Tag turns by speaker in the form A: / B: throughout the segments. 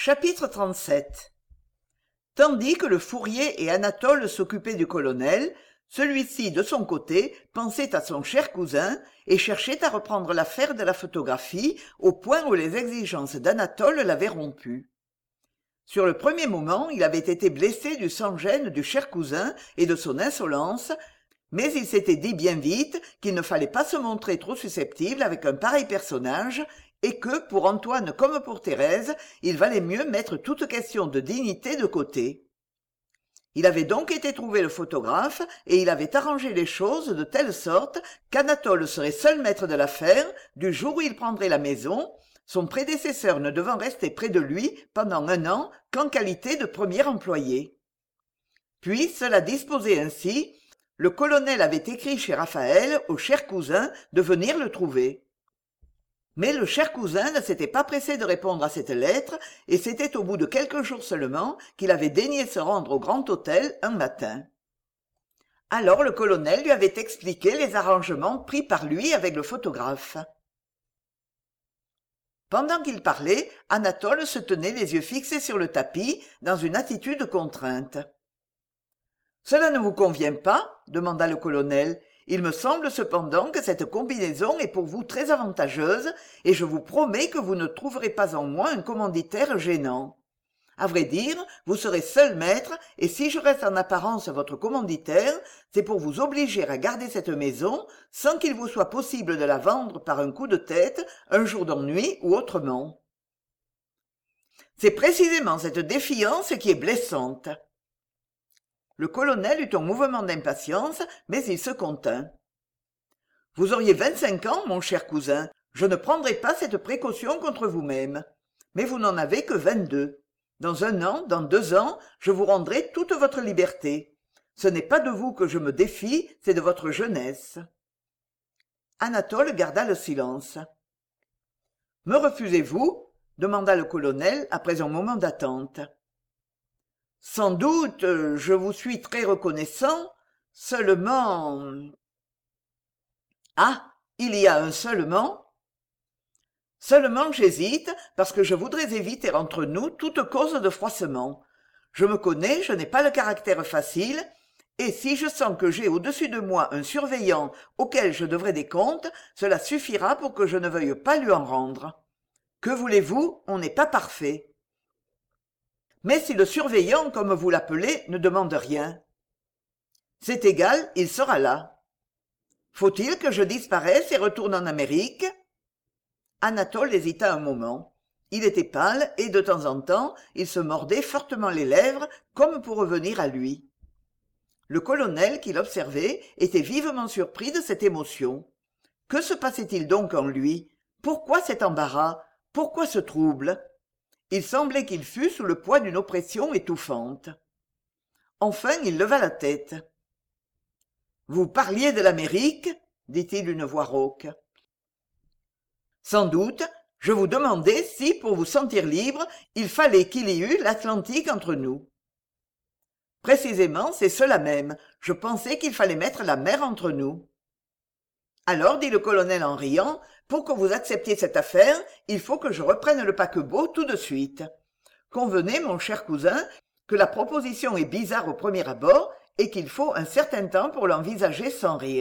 A: Chapitre 37. Tandis que le Fourier et Anatole s'occupaient du colonel, celui-ci, de son côté, pensait à son cher cousin et cherchait à reprendre l'affaire de la photographie au point où les exigences d'Anatole l'avaient rompu. Sur le premier moment, il avait été blessé du sans-gêne du cher cousin et de son insolence, mais il s'était dit bien vite qu'il ne fallait pas se montrer trop susceptible avec un pareil personnage et que, pour Antoine comme pour Thérèse, il valait mieux mettre toute question de dignité de côté. Il avait donc été trouver le photographe et il avait arrangé les choses de telle sorte qu'Anatole serait seul maître de l'affaire du jour où il prendrait la maison, son prédécesseur ne devant rester près de lui pendant 1 an qu'en qualité de premier employé. Puis, cela disposé ainsi, le colonel avait écrit chez Raphaël au cher cousin de venir le trouver. Mais le cher cousin ne s'était pas pressé de répondre à cette lettre, et c'était au bout de quelques jours seulement qu'il avait daigné se rendre au grand hôtel un matin. Alors le colonel lui avait expliqué les arrangements pris par lui avec le photographe. Pendant qu'il parlait, Anatole se tenait les yeux fixés sur le tapis, dans une attitude contrainte. « Cela ne vous convient pas ?» demanda le colonel. « Il me semble cependant que cette combinaison est pour vous très avantageuse, et je vous promets que vous ne trouverez pas en moi un commanditaire gênant. À vrai dire, vous serez seul maître, et si je reste en apparence votre commanditaire, c'est pour vous obliger à garder cette maison, sans qu'il vous soit possible de la vendre par un coup de tête, un jour d'ennui ou autrement. C'est précisément cette défiance qui est blessante. » Le colonel eut un mouvement d'impatience, mais il se contint. « Vous auriez 25 ans, mon cher cousin, je ne prendrais pas cette précaution contre vous-même. Mais vous n'en avez que 22. Dans 1 an, dans 2 ans, je vous rendrai toute votre liberté. Ce n'est pas de vous que je me défie, c'est de votre jeunesse. » Anatole garda le silence. « Me refusez-vous » demanda le colonel après un moment d'attente. « Sans doute, je vous suis très reconnaissant, seulement... » « Ah, il y a un seulement ?»« Seulement j'hésite, parce que je voudrais éviter entre nous toute cause de froissement. Je me connais, je n'ai pas le caractère facile, et si je sens que j'ai au-dessus de moi un surveillant auquel je devrai des comptes, cela suffira pour que je ne veuille pas lui en rendre. Que voulez-vous, on n'est pas parfait. Mais si le surveillant, comme vous l'appelez, ne demande rien, c'est égal, il sera là. Faut-il que je disparaisse et retourne en Amérique ? » Anatole hésita un moment. Il était pâle et, de temps en temps, il se mordait fortement les lèvres, comme pour revenir à lui. Le colonel, qui l'observait, était vivement surpris de cette émotion. Que se passait-il donc en lui ? Pourquoi cet embarras ? Pourquoi ce trouble ? Il semblait qu'il fût sous le poids d'une oppression étouffante. Enfin, il leva la tête. « Vous parliez de l'Amérique ?» dit-il d'une voix rauque. « Sans doute, je vous demandais si, pour vous sentir libre, il fallait qu'il y eût l'Atlantique entre nous. »« Précisément, c'est cela même. Je pensais qu'il fallait mettre la mer entre nous. »« Alors, dit le colonel en riant, pour que vous acceptiez cette affaire, il faut que je reprenne le paquebot tout de suite. Convenez, mon cher cousin, que la proposition est bizarre au premier abord et qu'il faut un certain temps pour l'envisager sans rire. »«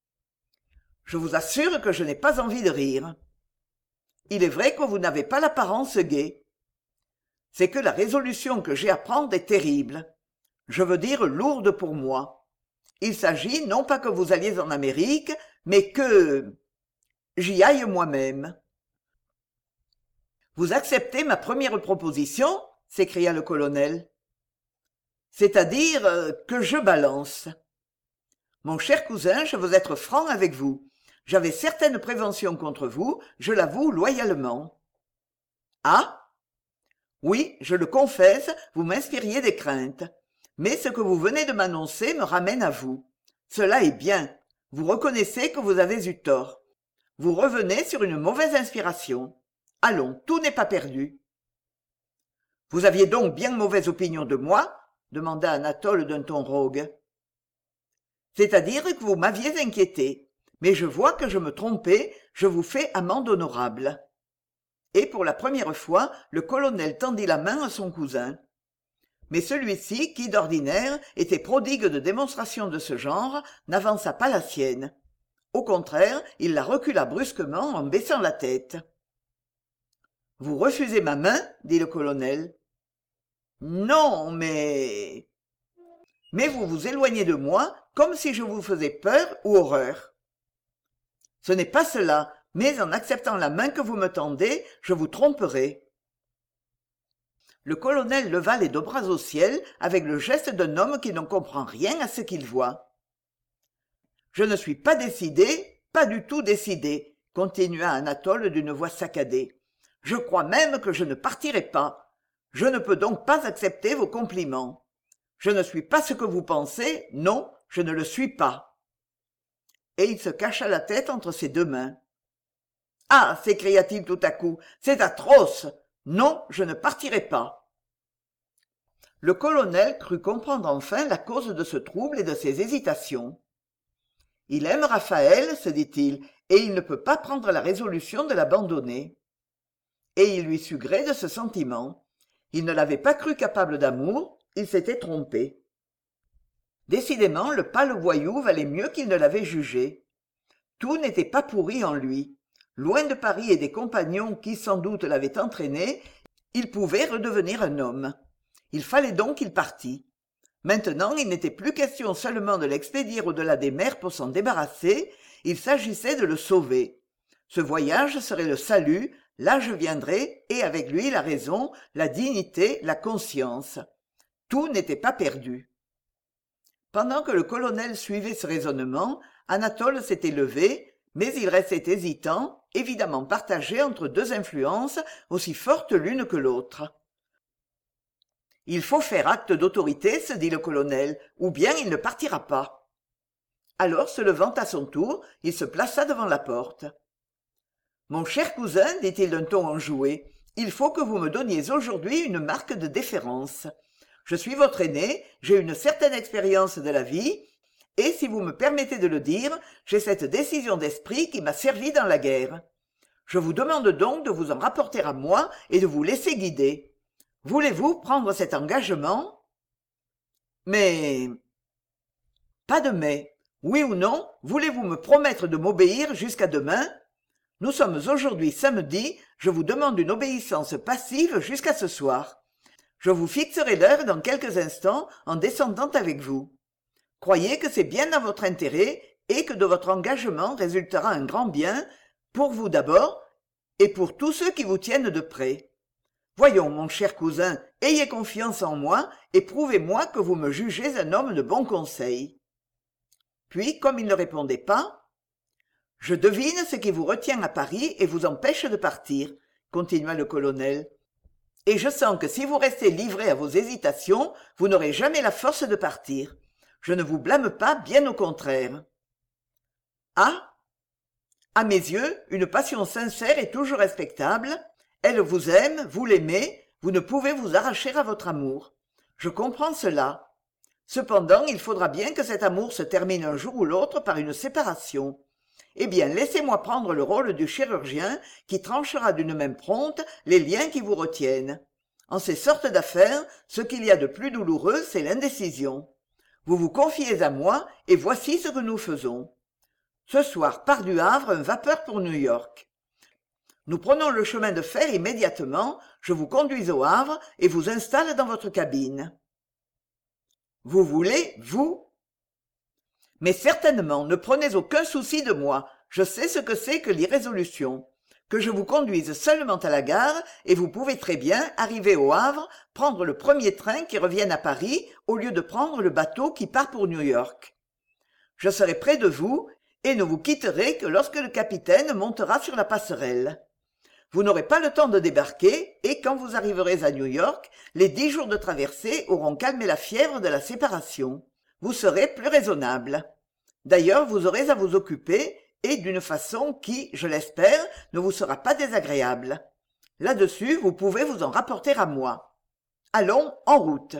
A: Je vous assure que je n'ai pas envie de rire. Il est vrai que vous n'avez pas l'apparence gaie. C'est que la résolution que j'ai à prendre est terrible. Je veux dire lourde pour moi. Il s'agit non pas que vous alliez en Amérique, mais que... j'y aille moi-même. »« Vous acceptez ma première proposition ?» s'écria le colonel. « C'est-à-dire que je balance. Mon cher cousin, je veux être franc avec vous. J'avais certaines préventions contre vous, je l'avoue loyalement. »« Ah ? Oui, je le confesse, vous m'inspiriez des craintes. Mais ce que vous venez de m'annoncer me ramène à vous. Cela est bien. Vous reconnaissez que vous avez eu tort. Vous revenez sur une mauvaise inspiration. Allons, tout n'est pas perdu. »« Vous aviez donc bien mauvaise opinion de moi ?» demanda Anatole d'un ton rogue. « C'est-à-dire que vous m'aviez inquiété. Mais je vois que je me trompais, je vous fais amende honorable. » et pour la première fois le colonel tendit la main à son cousin. Mais celui-ci, qui d'ordinaire était prodigue de démonstrations de ce genre, n'avança pas la sienne. Au contraire, il la recula brusquement en baissant la tête. « Vous refusez ma main ?» dit le colonel. « Non, mais... » « Mais vous vous éloignez de moi comme si je vous faisais peur ou horreur. »« Ce n'est pas cela, mais en acceptant la main que vous me tendez, je vous tromperai. » Le colonel leva les deux bras au ciel avec le geste d'un homme qui ne comprend rien à ce qu'il voit. « Je ne suis pas décidé, pas du tout décidé, » continua Anatole d'une voix saccadée. « Je crois même que je ne partirai pas. Je ne peux donc pas accepter vos compliments. Je ne suis pas ce que vous pensez, non, je ne le suis pas. » Et il se cacha la tête entre ses deux mains. « Ah !» s'écria-t-il tout à coup, « c'est atroce. Non, je ne partirai pas. » Le colonel crut comprendre enfin la cause de ce trouble et de ses hésitations. « Il aime Raphaël, se dit-il, et il ne peut pas prendre la résolution de l'abandonner. » Et il lui sut gré de ce sentiment. Il ne l'avait pas cru capable d'amour, il s'était trompé. Décidément, le pâle voyou valait mieux qu'il ne l'avait jugé. Tout n'était pas pourri en lui. Loin de Paris et des compagnons qui, sans doute, l'avaient entraîné, il pouvait redevenir un homme. Il fallait donc qu'il partît. Maintenant, il n'était plus question seulement de l'expédier au-delà des mers pour s'en débarrasser, il s'agissait de le sauver. Ce voyage serait le salut, l'âge viendrait, et avec lui la raison, la dignité, la conscience. Tout n'était pas perdu. Pendant que le colonel suivait ce raisonnement, Anatole s'était levé, mais il restait hésitant, évidemment partagé entre deux influences aussi fortes l'une que l'autre. « Il faut faire acte d'autorité, se dit le colonel, ou bien il ne partira pas. » Alors, se levant à son tour, il se plaça devant la porte. « Mon cher cousin, dit-il d'un ton enjoué, il faut que vous me donniez aujourd'hui une marque de déférence. Je suis votre aîné, j'ai une certaine expérience de la vie, et si vous me permettez de le dire, j'ai cette décision d'esprit qui m'a servi dans la guerre. Je vous demande donc de vous en rapporter à moi et de vous laisser guider. Voulez-vous prendre cet engagement ? » « Mais... » »« Pas de mais. Oui ou non, voulez-vous me promettre de m'obéir jusqu'à demain ? Nous sommes aujourd'hui samedi, je vous demande une obéissance passive jusqu'à ce soir. Je vous fixerai l'heure dans quelques instants en descendant avec vous. Croyez que c'est bien dans votre intérêt et que de votre engagement résultera un grand bien, pour vous d'abord, et pour tous ceux qui vous tiennent de près. Voyons, mon cher cousin, ayez confiance en moi et prouvez-moi que vous me jugez un homme de bon conseil. » Puis, comme il ne répondait pas, « Je devine ce qui vous retient à Paris et vous empêche de partir, » continua le colonel. « Et je sens que si vous restez livré à vos hésitations, vous n'aurez jamais la force de partir. Je ne vous blâme pas, bien au contraire. » « Ah ! À mes yeux, une passion sincère est toujours respectable. Elle vous aime, vous l'aimez, vous ne pouvez vous arracher à votre amour. Je comprends cela. Cependant, il faudra bien que cet amour se termine un jour ou l'autre par une séparation. Eh bien, laissez-moi prendre le rôle du chirurgien qui tranchera d'une main prompte les liens qui vous retiennent. En ces sortes d'affaires, ce qu'il y a de plus douloureux, c'est l'indécision. Vous vous confiez à moi, et voici ce que nous faisons. Ce soir part du Havre un vapeur pour New York. Nous prenons le chemin de fer immédiatement, je vous conduis au Havre et vous installe dans votre cabine. Vous voulez, vous ? Mais certainement, ne prenez aucun souci de moi, je sais ce que c'est que l'irrésolution. Que je vous conduise seulement à la gare, et vous pouvez très bien, arriver au Havre, prendre le premier train qui revienne à Paris, au lieu de prendre le bateau qui part pour New York. Je serai près de vous, et ne vous quitterai que lorsque le capitaine montera sur la passerelle. Vous n'aurez pas le temps de débarquer, et quand vous arriverez à New York, les 10 jours de traversée auront calmé la fièvre de la séparation. Vous serez plus raisonnable. D'ailleurs, vous aurez à vous occuper, et d'une façon qui, je l'espère, ne vous sera pas désagréable. Là-dessus, vous pouvez vous en rapporter à moi. Allons, en route.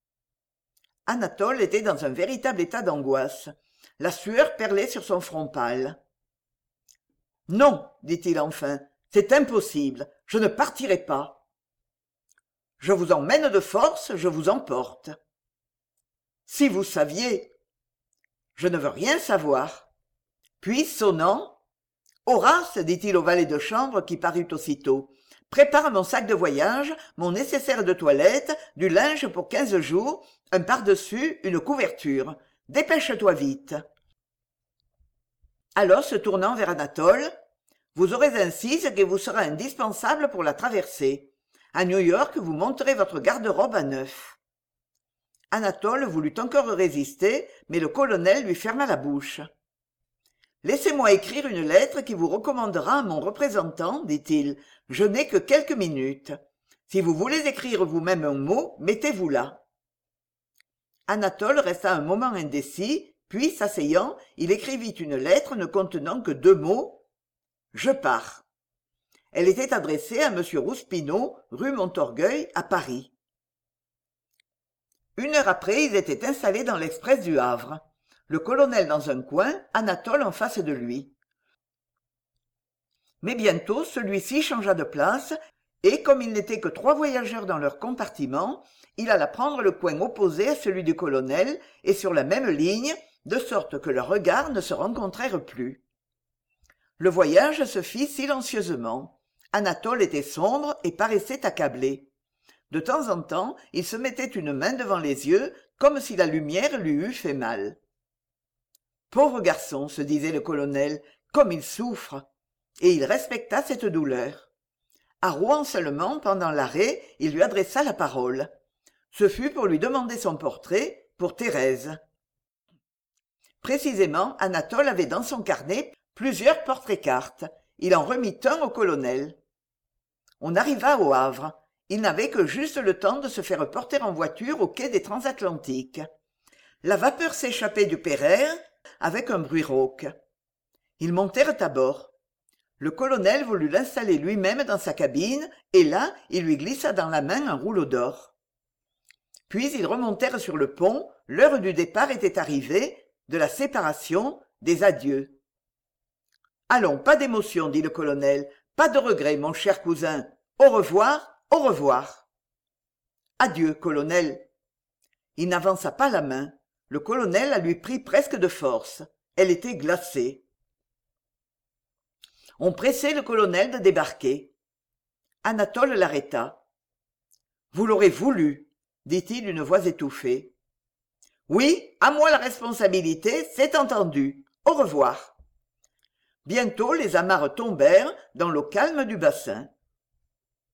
A: Anatole était dans un véritable état d'angoisse. La sueur perlait sur son front pâle. « Non, dit-il enfin, c'est impossible. Je ne partirai pas. Je vous emmène de force, je vous emporte. Si vous saviez. Je ne veux rien savoir. Puis, sonnant, Horace, dit-il au valet de chambre qui parut aussitôt, prépare mon sac de voyage, mon nécessaire de toilette, du linge pour 15 jours, un pardessus, une couverture. Dépêche-toi vite. Alors, se tournant vers Anatole, vous aurez ainsi ce qui vous sera indispensable pour la traversée. À New York, vous monterez votre garde-robe à neuf. Anatole voulut encore résister, mais le colonel lui ferma la bouche. Laissez-moi écrire une lettre qui vous recommandera à mon représentant, dit-il. Je n'ai que quelques minutes. Si vous voulez écrire vous-même un mot, mettez-vous là. Anatole resta un moment indécis, puis, s'asseyant, il écrivit une lettre ne contenant que 2 mots. « Je pars ». Elle était adressée à M. Rouspineau, rue Montorgueil, à Paris. 1 heure après, ils étaient installés dans l'express du Havre. Le colonel dans un coin, Anatole en face de lui. Mais bientôt, celui-ci changea de place, et comme il n'était que 3 voyageurs dans leur compartiment, il alla prendre le coin opposé à celui du colonel, et sur la même ligne, de sorte que leurs regards ne se rencontrèrent plus. Le voyage se fit silencieusement. Anatole était sombre et paraissait accablé. De temps en temps, il se mettait une main devant les yeux, comme si la lumière lui eût fait mal. Pauvre garçon, se disait le colonel, comme il souffre. Et il respecta cette douleur. À Rouen seulement, pendant l'arrêt, il lui adressa la parole. Ce fut pour lui demander son portrait, pour Thérèse. Précisément, Anatole avait dans son carnet plusieurs portraits-cartes. Il en remit un au colonel. On arriva au Havre. Il n'avait que juste le temps de se faire porter en voiture au quai des Transatlantiques. La vapeur s'échappait du Pereire avec un bruit rauque. Ils montèrent à bord. Le colonel voulut l'installer lui-même dans sa cabine, et là, il lui glissa dans la main un rouleau d'or. Puis ils remontèrent sur le pont, l'heure du départ était arrivée, de la séparation, des adieux. « Allons, pas d'émotion, dit le colonel, pas de regret, mon cher cousin. Au revoir, au revoir. »« Adieu, colonel. » Il n'avança pas la main. Le colonel la lui prit presque de force. Elle était glacée. On pressait le colonel de débarquer. Anatole l'arrêta. « Vous l'aurez voulu, » dit-il d'une voix étouffée. « Oui, à moi la responsabilité, c'est entendu. Au revoir. » Bientôt les amarres tombèrent dans l'eau calme du bassin.